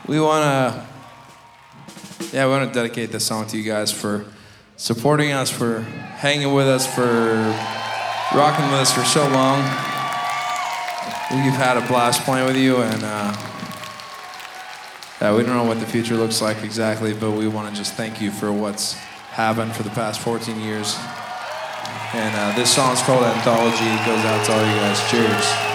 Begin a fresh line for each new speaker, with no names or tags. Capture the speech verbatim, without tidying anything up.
we want to, yeah, we want to dedicate this song to you guys for supporting us, for hanging with us, for rocking with us for so long. We've had a blast playing with you, and uh, yeah, we don't know what the future looks like exactly, but we want to just thank you for what's happened for the past fourteen years. And uh, this song's called Anthology. It goes out to all you guys. Cheers.